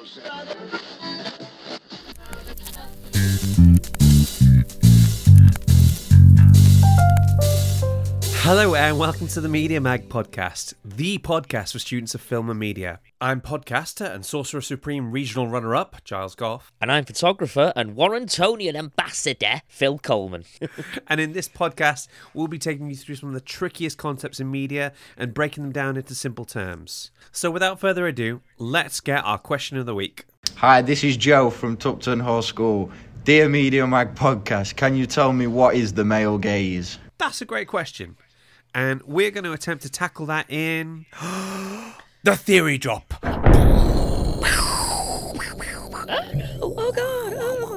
Hello and welcome to the Media Mag podcast, the podcast for students of film and media. I'm podcaster and Sorcerer Supreme regional runner-up, Giles Goff. And I'm photographer and Warrantonian ambassador, Phil Coleman. And in this podcast, we'll be taking you through some of the trickiest concepts in media and breaking them down into simple terms. So without further ado, let's get our question of the week. Hi, this is Joe from Tupton Hall School. Dear Media Mag podcast, can you tell me what is the male gaze? That's a great question. And we're going to attempt to tackle that in the theory drop. Oh God.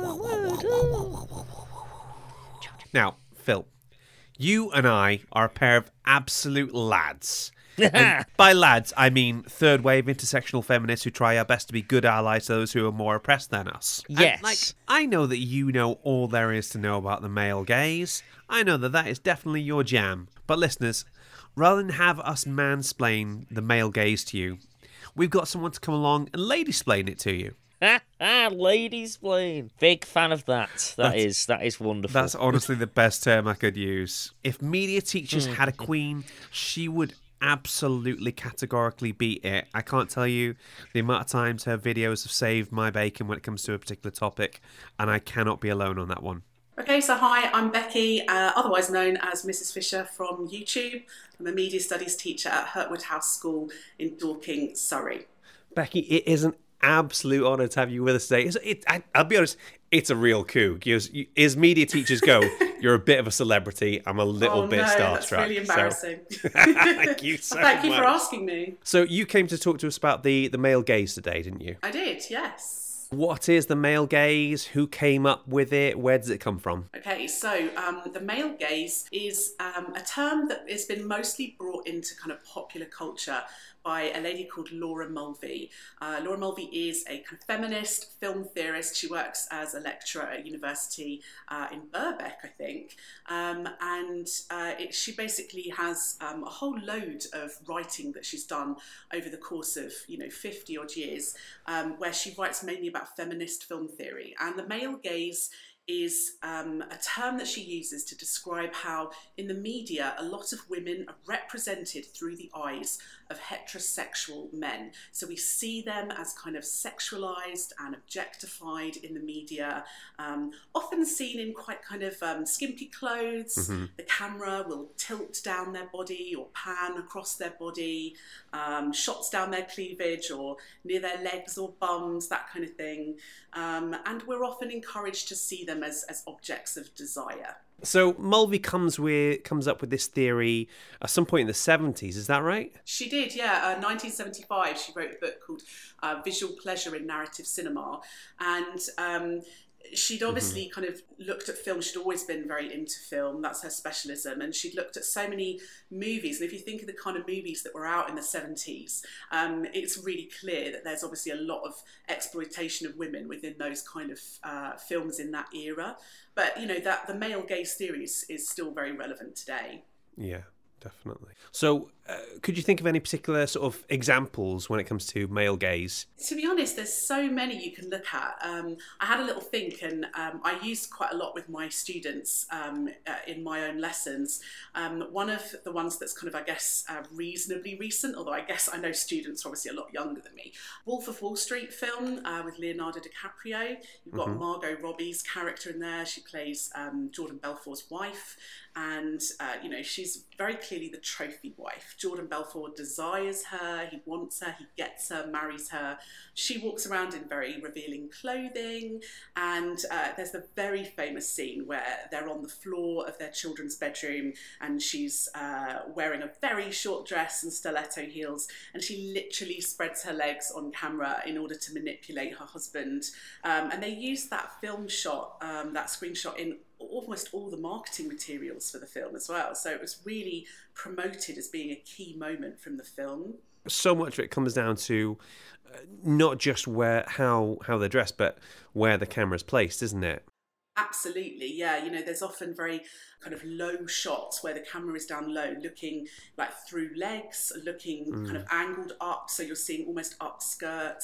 Now, Phil, you and I are a pair of absolute lads. And by lads, I mean third wave intersectional feminists who try our best to be good allies to those who are more oppressed than us. Yes. And, I know that you know all there is to know about the male gaze. I know that that is definitely your jam. But listeners, rather than have us mansplain the male gaze to you, we've got someone to come along and lady-splain it to you. Ladies plain. Big fan of that. That is wonderful. That's honestly the best term I could use. If media teachers had a queen, she would absolutely categorically beat it. I can't tell you the amount of times her videos have saved my bacon when it comes to a particular topic, and I cannot be alone on that one. Okay, so hi, I'm Becky, otherwise known as Mrs. Fisher from YouTube. I'm a media studies teacher at Hertwood House School in Dorking, Surrey. Becky, it is an absolute honour to have you with us today. I'll be honest, it's a real coup. As media teachers go, you're a bit of a celebrity. I'm a little bit starstruck. That's really embarrassing. Thank you so much. Thank you for asking me. So you came to talk to us about the male gaze today, didn't you? I did, yes. What is the male gaze? Who came up with it? Where does it come from? Okay, so the male gaze is a term that has been mostly brought into kind of popular culture by a lady called Laura Mulvey. Laura Mulvey is a kind of feminist film theorist. She works as a lecturer at a university in Birkbeck, I think. She basically has a whole load of writing that she's done over the course of 50 odd years, where she writes mainly about feminist film theory. And the male gaze is a term that she uses to describe how in the media a lot of women are represented through the eyes of heterosexual men. So we see them as kind of sexualized and objectified in the media, often seen in quite kind of skimpy clothes. Mm-hmm. The camera will tilt down their body or pan across their body, shots down their cleavage or near their legs or bums, that kind of thing. And we're often encouraged to see them as objects of desire. So Mulvey comes up with this theory at some point in the 70s, is that right? She did, yeah. 1975, she wrote a book called Visual Pleasure in Narrative Cinema. And she'd obviously kind of looked at film. She'd always been very into film. That's her specialism. And she'd looked at so many movies. And if you think of the kind of movies that were out in the 70s, it's really clear that there's obviously a lot of exploitation of women within those kind of films in that era. But, that the male gaze theory is still very relevant today. Yeah. Definitely. So, could you think of any particular sort of examples when it comes to male gaze? To be honest, there's so many you can look at. I had a little think, and I used quite a lot with my students in my own lessons. One of the ones that's kind of, I guess, reasonably recent, although I guess I know students are obviously a lot younger than me. Wolf of Wall Street film with Leonardo DiCaprio. You've got Margot Robbie's character in there. She plays Jordan Belfort's wife. And, she's very clearly the trophy wife. Jordan Belfort desires her, he wants her, he gets her, marries her. She walks around in very revealing clothing. And there's the very famous scene where they're on the floor of their children's bedroom and she's wearing a very short dress and stiletto heels. And she literally spreads her legs on camera in order to manipulate her husband. And they use that film shot, that screenshot in almost all the marketing materials for the film as well. So it was really promoted as being a key moment from the film. So much of it comes down to not just how they're dressed, but where the camera's placed, isn't it? Absolutely, yeah. There's often very kind of low shots where the camera is down low, looking like through legs, looking kind of angled up, so you're seeing almost up skirts.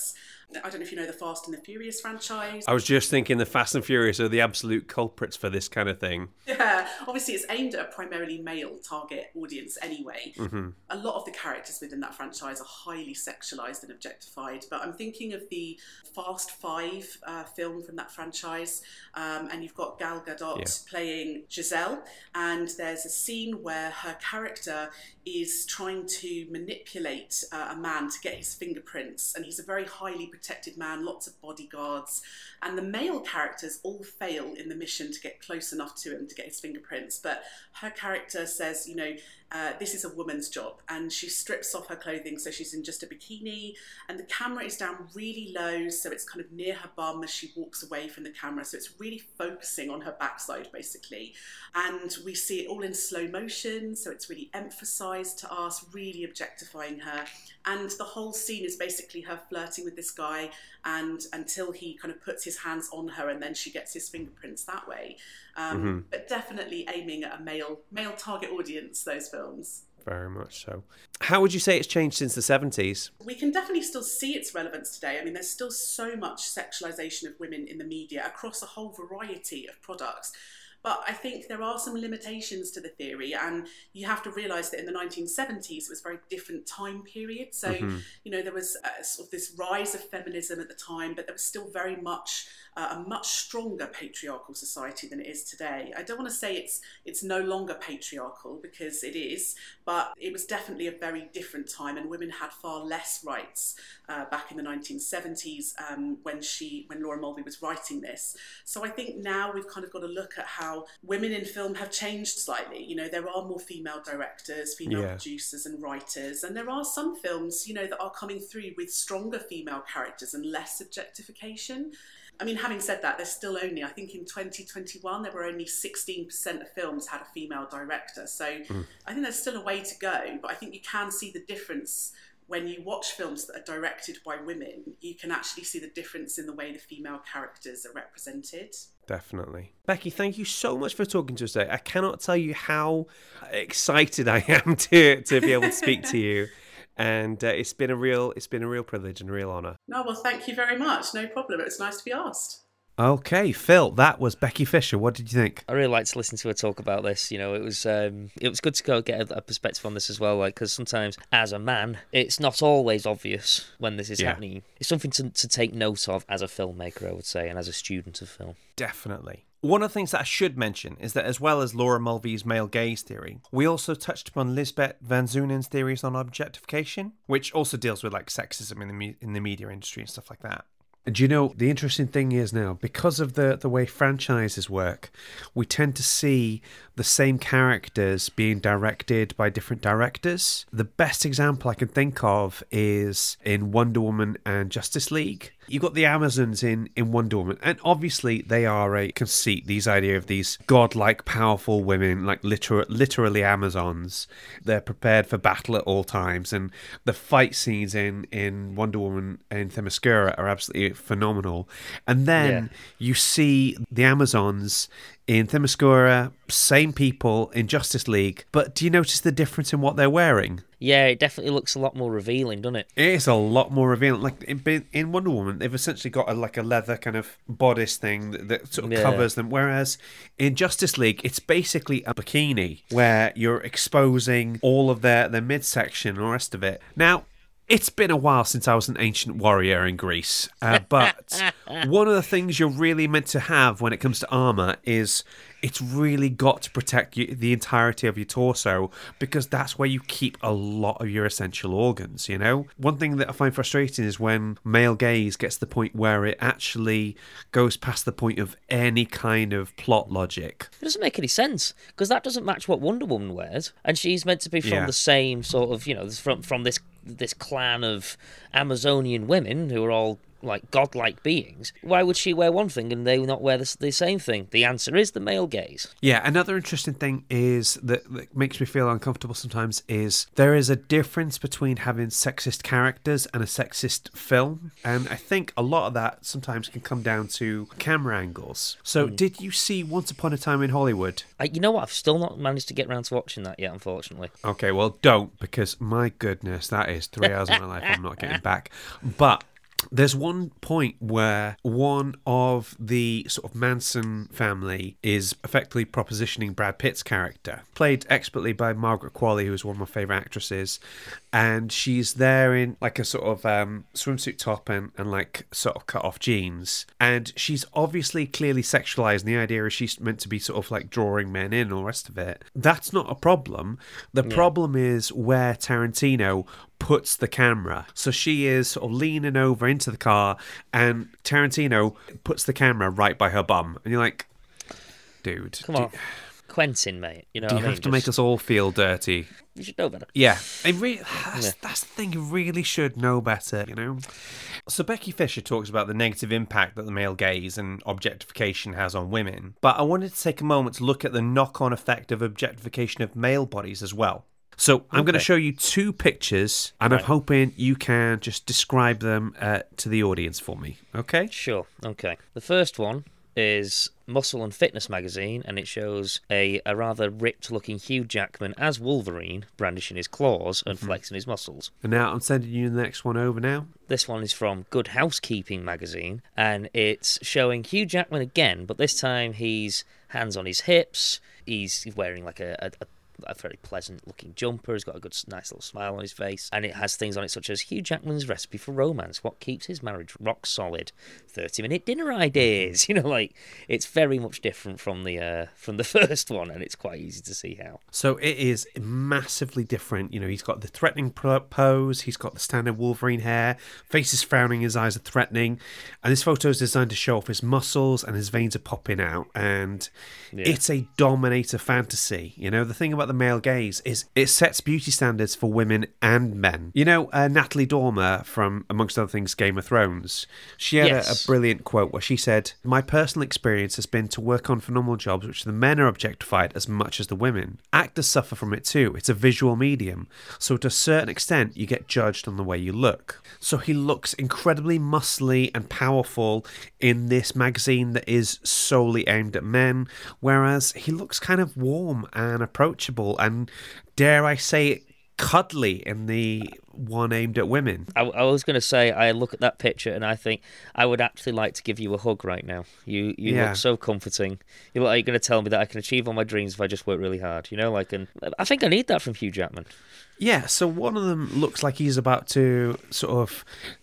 I don't know if you know the Fast and the Furious franchise. I was just thinking the Fast and Furious are the absolute culprits for this kind of thing. Yeah, obviously it's aimed at a primarily male target audience anyway. A lot of the characters within that franchise are highly sexualized and objectified, but I'm thinking of the Fast Five film from that franchise, and you've got Gal Gadot playing Giselle, and there's a scene where her character is trying to manipulate a man to get his fingerprints, and he's a very highly protected man, lots of bodyguards, and the male characters all fail in the mission to get close enough to him to get his fingerprints, but her character says, you know, this is a woman's job, and she strips off her clothing so she's in just a bikini, and the camera is down really low so it's kind of near her bum as she walks away from the camera, so it's really focusing on her backside basically, and we see it all in slow motion, so it's really emphasized to us, really objectifying her, and the whole scene is basically her flirting with this guy, and until he kind of puts his hands on her and then she gets his fingerprints that way. But definitely aiming at a male target audience, those films. Very much so. How would you say it's changed since the 70s? We can definitely still see its relevance today. I mean, there's still so much sexualization of women in the media across a whole variety of products. But I think there are some limitations to the theory, and you have to realise that in the 1970s it was a very different time period. So, you know, there was sort of this rise of feminism at the time, but there was still very much a much stronger patriarchal society than it is today. I don't want to say it's no longer patriarchal, because it is, but it was definitely a very different time, and women had far less rights back in the 1970s when Laura Mulvey was writing this. So I think now we've kind of got to look at how women in film have changed slightly. You know, there are more female directors, female producers and writers, and there are some films, you know, that are coming through with stronger female characters and less objectification. I mean, having said that, there's still only, I think in 2021, there were only 16% of films had a female director. So I think there's still a way to go, but I think you can see the difference when you watch films that are directed by women. You can actually see the difference in the way the female characters are represented. Definitely. Becky, thank you so much for talking to us today. I cannot tell you how excited I am to be able to speak to you. And it's been a real privilege and a real honour. No, well, thank you very much. No problem. It was nice to be asked. Okay, Phil, that was Becky Fisher. What did you think? I really liked to listen to her talk about this. You know, it was good to go get a perspective on this as well. Like, because sometimes, as a man, it's not always obvious when this is happening. It's something to take note of as a filmmaker, I would say, and as a student of film. Definitely. One of the things that I should mention is that, as well as Laura Mulvey's male gaze theory, we also touched upon Lisbeth Van Zoonen's theories on objectification, which also deals with like sexism in the media industry and stuff like that. Do you know, the interesting thing is now, because of the way franchises work, we tend to see the same characters being directed by different directors. The best example I can think of is in Wonder Woman and Justice League. You've got the Amazons in Wonder Woman, and obviously they are a conceit, these idea of these godlike, powerful women, like literally Amazons. They're prepared for battle at all times, and the fight scenes in Wonder Woman and Themyscira are absolutely phenomenal. And then you see the Amazons in Themyscira, same people in Justice League, but do you notice the difference in what they're wearing? Yeah, it definitely looks a lot more revealing, doesn't it? It is a lot more revealing. Like in Wonder Woman, they've essentially got a leather kind of bodice thing that sort of covers them, whereas in Justice League, it's basically a bikini where you're exposing all of their midsection and all the rest of it. Now, it's been a while since I was an ancient warrior in Greece, but one of the things you're really meant to have when it comes to armour is it's really got to protect the entirety of your torso, because that's where you keep a lot of your essential organs, you know? One thing that I find frustrating is when male gaze gets to the point where it actually goes past the point of any kind of plot logic. It doesn't make any sense, because that doesn't match what Wonder Woman wears, and she's meant to be from the same sort of, you know, from this clan of Amazonian women who are all like godlike beings. Why would she wear one thing and they not wear the same thing? The answer is the male gaze. Yeah, another interesting thing is that makes me feel uncomfortable sometimes is there is a difference between having sexist characters and a sexist film, and I think a lot of that sometimes can come down to camera angles. So did you see Once Upon a Time in Hollywood? You know what, I've still not managed to get around to watching that yet, unfortunately. Okay, well don't, because my goodness, that is 3 hours of my life I'm not getting back. But There's one point where one of the sort of Manson family is effectively propositioning Brad Pitt's character, played expertly by Margaret Qualley, who is one of my favourite actresses, and she's there in like a sort of swimsuit top and like sort of cut off jeans, and she's obviously clearly sexualized, and the idea is she's meant to be sort of like drawing men in and all the rest of it. That's not a problem. The problem is where Tarantino puts the camera. So she is sort of leaning over into the car, and Tarantino puts the camera right by her bum, and you're like, dude, come on, Quentin, mate. You know, do you have to make us all feel dirty? You should know better. Yeah, that's the thing. You really should know better, you know. So Becky Fisher talks about the negative impact that the male gaze and objectification has on women, but I wanted to take a moment to look at the knock-on effect of objectification of male bodies as well. So I'm going to show you two pictures, and I'm hoping you can just describe them to the audience for me, okay? Sure, okay. The first one is Muscle and Fitness magazine, and it shows a rather ripped-looking Hugh Jackman as Wolverine brandishing his claws and flexing his muscles. And now I'm sending you the next one over now. This one is from Good Housekeeping magazine, and it's showing Hugh Jackman again, but this time he's hands on his hips, he's wearing like a very pleasant looking jumper. He's got a good, nice little smile on his face, and it has things on it such as Hugh Jackman's recipe for romance, what keeps his marriage rock solid, 30-minute dinner ideas. You know, like, it's very much different from the first one, and it's quite easy to see how. So it is massively different. You know, he's got the threatening pose, he's got the standard Wolverine hair, face is frowning, his eyes are threatening, and this photo is designed to show off his muscles, and his veins are popping out, and it's a dominator fantasy. You know, the thing about the male gaze is it sets beauty standards for women and men. You know, Natalie Dormer from, amongst other things, Game of Thrones, she had a brilliant quote where she said, "My personal experience has been to work on phenomenal jobs which the men are objectified as much as the women. Actors suffer from it too. It's a visual medium, so to a certain extent you get judged on the way you look." So he looks incredibly muscly and powerful in this magazine that is solely aimed at men, whereas he looks kind of warm and approachable and, dare I say it, cuddly in the one aimed at women. I was going to say, I look at that picture and I think I would actually like to give you a hug right now. You look so comforting. You look like you're going to tell me that I can achieve all my dreams if I just work really hard. You know, like, and I think I need that from Hugh Jackman. Yeah, so one of them looks like he's about to sort of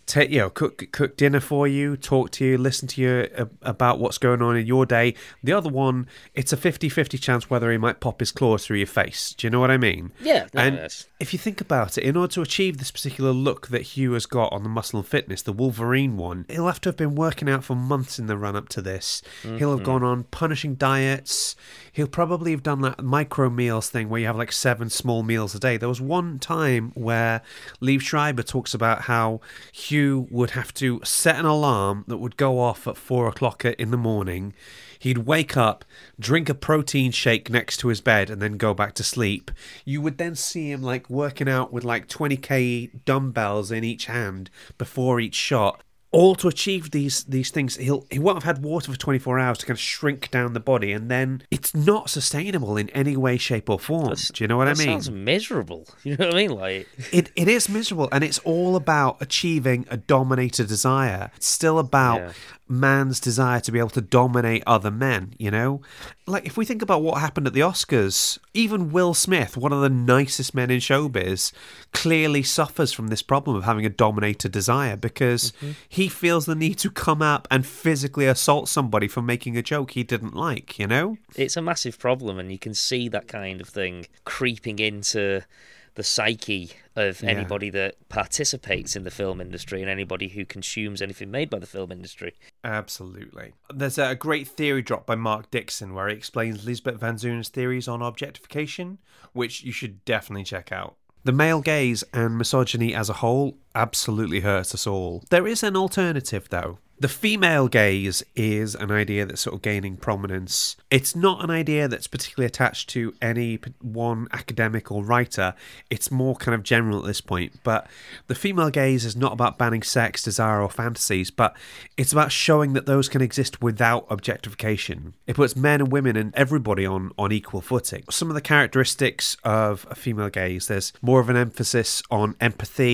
cook dinner for you, talk to you, listen to you about what's going on in your day. The other one, it's a 50-50 chance whether he might pop his claws through your face. Do you know what I mean? Yeah. If you think about it, in order to achieve this particular look that Hugh has got on the Muscle and Fitness, the Wolverine one, he'll have to have been working out for months in the run-up to this. Mm-hmm. He'll have gone on punishing diets. He'll probably have done that micro meals thing where you have like 7 small meals a day. There was one time where Liev Schreiber talks about how Hugh would have to set an alarm that would go off at 4 o'clock in the morning. He'd wake up, drink a protein shake next to his bed, and then go back to sleep. You would then see him like working out with like 20k dumbbells in each hand before each shot. All to achieve these things. He won't have had water for 24 hours to kind of shrink down the body, and then it's not sustainable in any way, shape, or form. Do you know what I mean? That sounds miserable. You know what I mean? Like it is miserable, and it's all about achieving a dominator desire. It's still about man's desire to be able to dominate other men, you know? Like, if we think about what happened at the Oscars, even Will Smith, one of the nicest men in showbiz, clearly suffers from this problem of having a dominator desire because he feels the need to come up and physically assault somebody for making a joke he didn't like, you know? It's a massive problem, and you can see that kind of thing creeping into the psyche of anybody that participates in the film industry and anybody who consumes anything made by the film industry. Absolutely. There's a great theory drop by Mark Dixon where he explains Lisbeth Van Zoon's theories on objectification, which you should definitely check out. The male gaze and misogyny as a whole absolutely hurts us all. There is an alternative, though. The female gaze is an idea that's sort of gaining prominence. It's not an idea that's particularly attached to any one academic or writer. It's more kind of general at this point. But the female gaze is not about banning sex, desire, or fantasies, but it's about showing that those can exist without objectification. It puts men and women and everybody on equal footing. Some of the characteristics of a female gaze, there's more of an emphasis on empathy.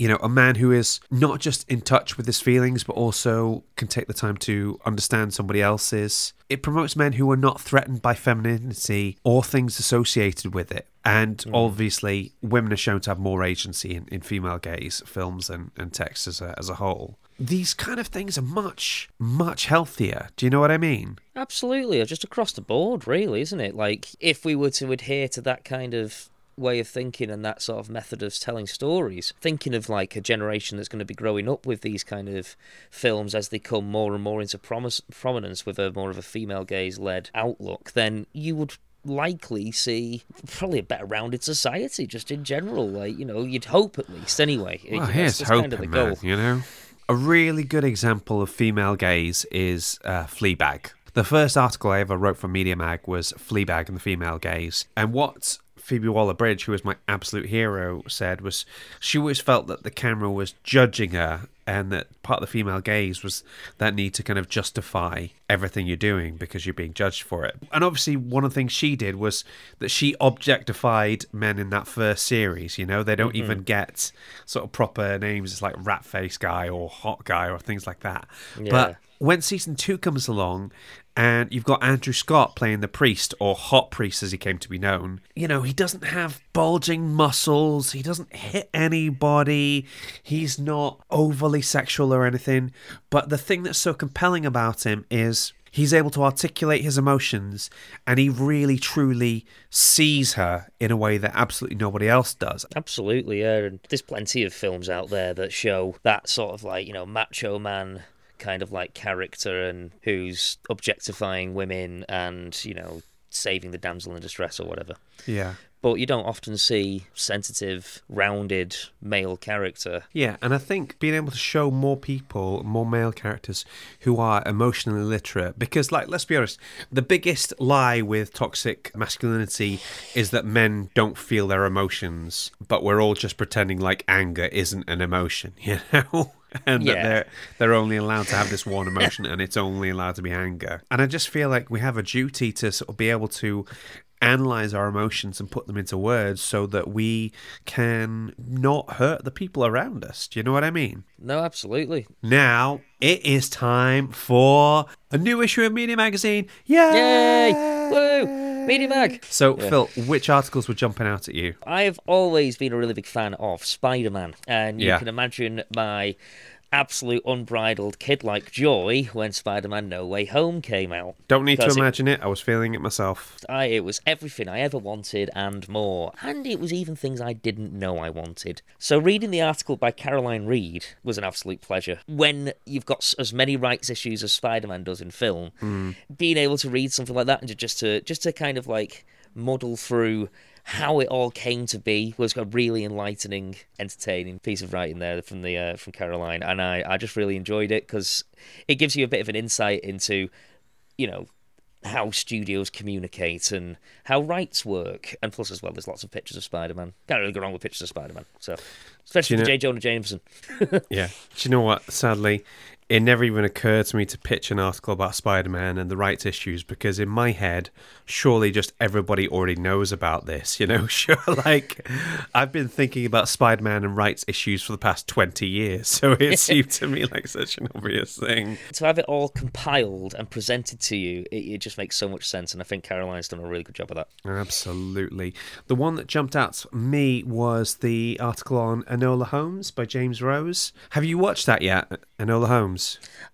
you know, a man who is not just in touch with his feelings, but also can take the time to understand somebody else's. It promotes men who are not threatened by femininity or things associated with it. And obviously, women are shown to have more agency in female gaze films and text as a whole. These kind of things are much, much healthier. Do you know what I mean? Absolutely. Just across the board, really, isn't it? Like, if we were to adhere to that kind of way of thinking and that sort of method of telling stories, thinking of like a generation that's going to be growing up with these kind of films as they come more and more into prominence with a more of a female gaze-led outlook, then you would likely see probably a better rounded society just in general. Like, you know, you'd hope at least anyway. Well, here's hoping, kind of man, you know? A really good example of female gaze is Fleabag. The first article I ever wrote for Media Mag was Fleabag and the female gaze. And what Phoebe Waller-Bridge, who was my absolute hero, said was she always felt that the camera was judging her, and that part of the female gaze was that need to kind of justify everything you're doing because you're being judged for it. And obviously one of the things she did was that she objectified men in that first series. You know, they don't even get sort of proper names. It's like rat face guy or hot guy or things like that. Yeah. But when season 2 comes along and you've got Andrew Scott playing the priest, or hot priest as he came to be known, you know, he doesn't have bulging muscles, he doesn't hit anybody, he's not overly sexual or anything, but the thing that's so compelling about him is he's able to articulate his emotions, and he really truly sees her in a way that absolutely nobody else does. Absolutely, yeah. And there's plenty of films out there that show that sort of like, you know, macho man kind of like character, and who's objectifying women and, you know, saving the damsel in distress or whatever. Yeah. But you don't often see sensitive, rounded male character. Yeah, and I think being able to show more people, more male characters who are emotionally literate, because, like, let's be honest, the biggest lie with toxic masculinity is that men don't feel their emotions, but we're all just pretending like anger isn't an emotion, you know? And that they're only allowed to have this one emotion, and it's only allowed to be anger. And I just feel like we have a duty to sort of be able to analyze our emotions and put them into words so that we can not hurt the people around us. Do you know what I mean? No, absolutely. Now, it is time for a new issue of Media Magazine. Yay! Woo! Media Mag! So, Phil, which articles were jumping out at you? I've always been a really big fan of Spider-Man, and you can imagine my absolute unbridled kid-like joy when Spider-Man No Way Home came out. Don't need to imagine it. I was feeling it myself. It was everything I ever wanted and more. And it was even things I didn't know I wanted. So reading the article by Caroline Reed was an absolute pleasure. When you've got as many rights issues as Spider-Man does in film, being able to read something like that and just to kind of like muddle through how it all came to be was a really enlightening, entertaining piece of writing there from Caroline, and I just really enjoyed it because it gives you a bit of an insight into, you know, how studios communicate and how rights work, and plus as well there's lots of pictures of Spider-Man. Can't really go wrong with pictures of Spider-Man, so especially for J. Jonah Jameson. Yeah. Do you know what? Sadly, it never even occurred to me to pitch an article about Spider-Man and the rights issues, because in my head, surely just everybody already knows about this, you know? Sure, like, I've been thinking about Spider-Man and rights issues for the past 20 years, so it seemed to me like such an obvious thing. To have it all compiled and presented to you, it just makes so much sense, and I think Caroline's done a really good job of that. Absolutely. The one that jumped out to me was the article on Enola Holmes by James Rose. Have you watched that yet, Enola Holmes?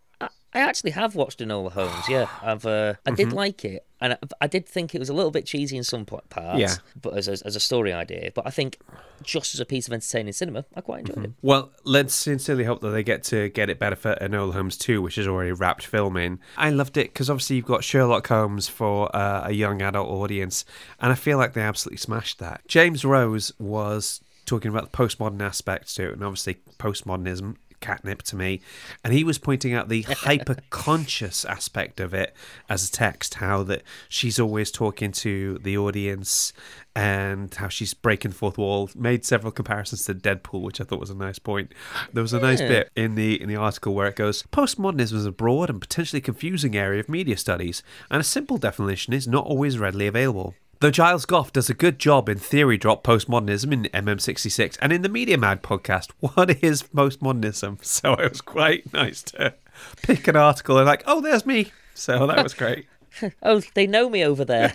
I actually have watched Enola Holmes, yeah. I did like it, and I did think it was a little bit cheesy in some parts, but as a story idea. But I think just as a piece of entertaining cinema, I quite enjoyed it. Well, let's sincerely hope that they get it better for Enola Holmes 2, which is already wrapped filming. I loved it because obviously you've got Sherlock Holmes for a young adult audience, and I feel like they absolutely smashed that. James Rose was talking about the postmodern aspects to it, and obviously postmodernism, catnip to me, and he was pointing out the hyper-conscious aspect of it as a text, how that she's always talking to the audience and how she's breaking the fourth wall. Made several comparisons to Deadpool, which I thought was a nice point. There was a nice bit in the article where it goes, postmodernism is a broad and potentially confusing area of media studies, and a simple definition is not always readily available. Though Giles Goff does a good job in Theory Drop Postmodernism in MM66 and in the Media Mag podcast, what is postmodernism? So it was quite nice to pick an article and like, oh, there's me. So that was great. Oh, they know me over there.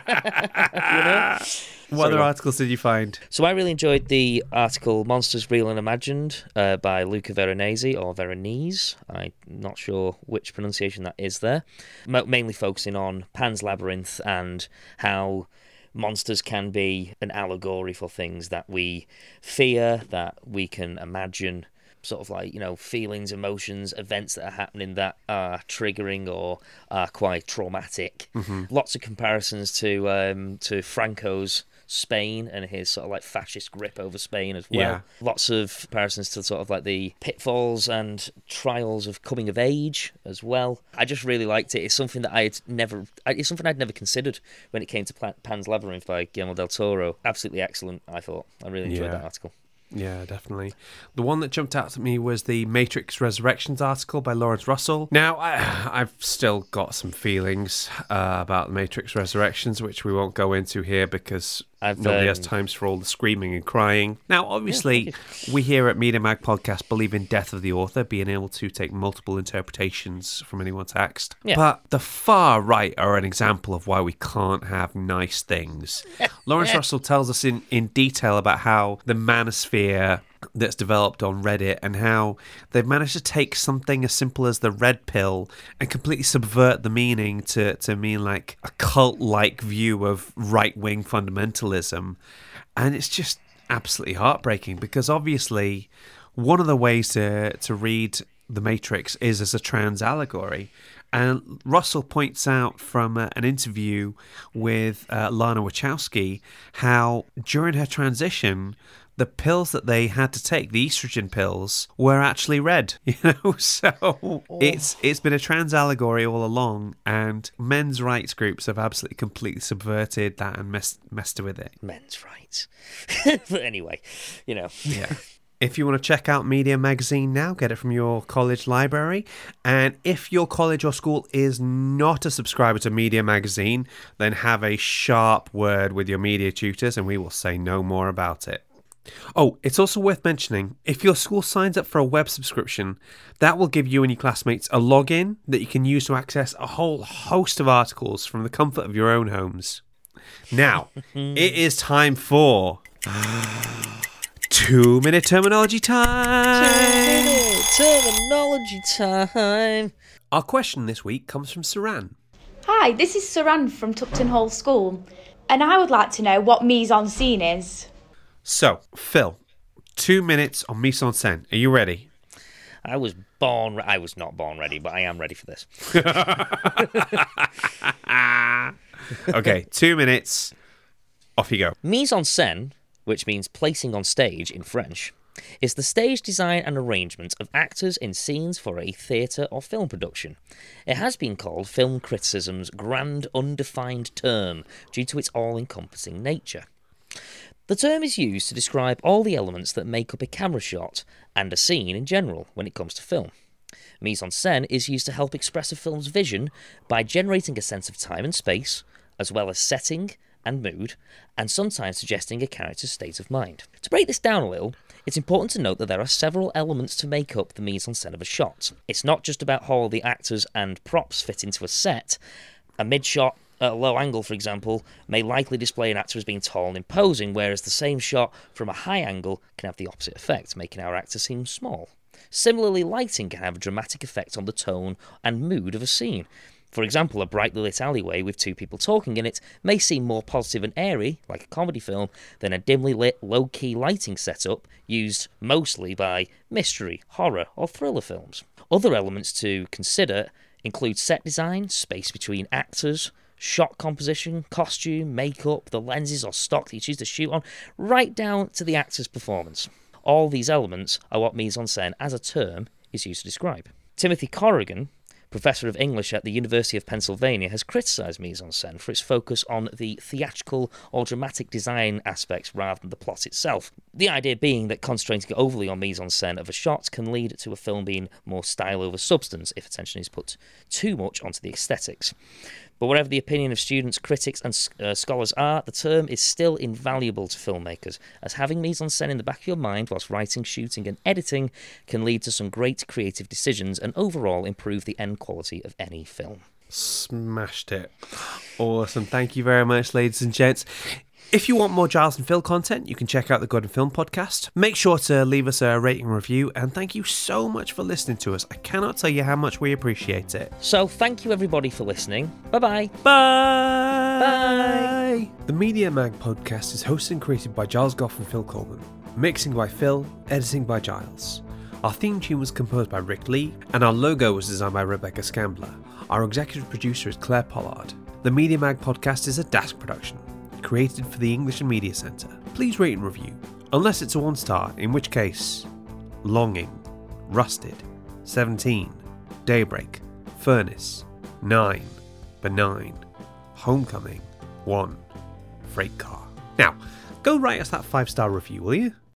You know? What other articles did you find? So I really enjoyed the article Monsters Real and Imagined by Luca Veronese, or Veronese. I'm not sure which pronunciation that is there. Mainly focusing on Pan's Labyrinth and how monsters can be an allegory for things that we fear, that we can imagine, sort of like, you know, feelings, emotions, events that are happening that are triggering or are quite traumatic. Lots of comparisons to Franco's Spain and his sort of like fascist grip over Spain as well. Yeah. Lots of comparisons to sort of like the pitfalls and trials of coming of age as well. I just really liked it. It's something that I'd never considered when it came to Pan's Labyrinth by Guillermo del Toro. Absolutely excellent, I thought. I really enjoyed that article. Yeah, definitely. The one that jumped out at me was the Matrix Resurrections article by Lawrence Russell. Now, I've still got some feelings about the Matrix Resurrections, which we won't go into here because nobody has time for all the screaming and crying. Now, obviously, we here at Media Mag Podcast believe in death of the author, being able to take multiple interpretations from any one text. Yeah. But the far right are an example of why we can't have nice things. Lawrence Russell tells us in detail about how the manosphere that's developed on Reddit and how they've managed to take something as simple as the red pill and completely subvert the meaning to mean like a cult-like view of right-wing fundamentalism. And it's just absolutely heartbreaking because obviously one of the ways to read The Matrix is as a trans allegory. And Russell points out from an interview with Lana Wachowski how during her transition, the pills that they had to take, the estrogen pills, were actually red. You know, so it's been a trans allegory all along, and men's rights groups have absolutely completely subverted that and messed with it. Men's rights. But anyway, you know. Yeah. If you want to check out Media Magazine now, get it from your college library. And if your college or school is not a subscriber to Media Magazine, then have a sharp word with your media tutors and we will say no more about it. Oh, it's also worth mentioning, if your school signs up for a web subscription, that will give you and your classmates a login that you can use to access a whole host of articles from the comfort of your own homes. Now, it is time for 2-minute terminology time. 2-minute terminology time. Our question this week comes from Saran. Hi, this is Saran from Tupton Hall School, and I would like to know what mise-en-scene is. So, Phil, 2 minutes on mise-en-scène. Are you ready? I was not born ready, but I am ready for this. Okay, 2 minutes. Off you go. Mise-en-scène, which means placing on stage in French, is the stage design and arrangement of actors in scenes for a theatre or film production. It has been called film criticism's grand undefined term due to its all-encompassing nature. The term is used to describe all the elements that make up a camera shot and a scene in general when it comes to film. Mise-en-scène is used to help express a film's vision by generating a sense of time and space, as well as setting and mood, and sometimes suggesting a character's state of mind. To break this down a little, it's important to note that there are several elements to make up the mise-en-scène of a shot. It's not just about how all the actors and props fit into a set. A mid-shot at a low angle, for example, may likely display an actor as being tall and imposing, whereas the same shot from a high angle can have the opposite effect, making our actor seem small. Similarly, lighting can have a dramatic effect on the tone and mood of a scene. For example, a brightly lit alleyway with two people talking in it may seem more positive and airy, like a comedy film, than a dimly lit, low-key lighting setup used mostly by mystery, horror, or thriller films. Other elements to consider include set design, space between actors, shot composition, costume, makeup, the lenses or stock that you choose to shoot on, right down to the actor's performance. All these elements are what mise-en-scène as a term is used to describe. Timothy Corrigan, professor of English at the University of Pennsylvania, has criticised mise-en-scène for its focus on the theatrical or dramatic design aspects rather than the plot itself. The idea being that concentrating overly on mise-en-scène of a shot can lead to a film being more style over substance if attention is put too much onto the aesthetics. But whatever the opinion of students, critics and scholars are, the term is still invaluable to filmmakers, as having mise-en-scène in the back of your mind whilst writing, shooting and editing can lead to some great creative decisions and overall improve the end quality of any film. Smashed it. Awesome. Thank you very much, ladies and gents. If you want more Giles and Phil content, you can check out the Good and Film podcast. Make sure to leave us a rating and review, and thank you so much for listening to us. I cannot tell you how much we appreciate it. So thank you everybody for listening. Bye-bye. Bye! Bye! The Media Mag podcast is hosted and created by Giles Goff and Phil Coleman. Mixing by Phil, editing by Giles. Our theme tune was composed by Rick Lee, and our logo was designed by Rebecca Scambler. Our executive producer is Claire Pollard. The Media Mag podcast is a Dask production, created for the English and Media Centre. Please rate and review, unless it's a 1-star, in which case, Longing, Rusted, 17, Daybreak, Furnace, 9, Benign, Homecoming, 1, Freight Car. Now, go write us that 5-star review, will you?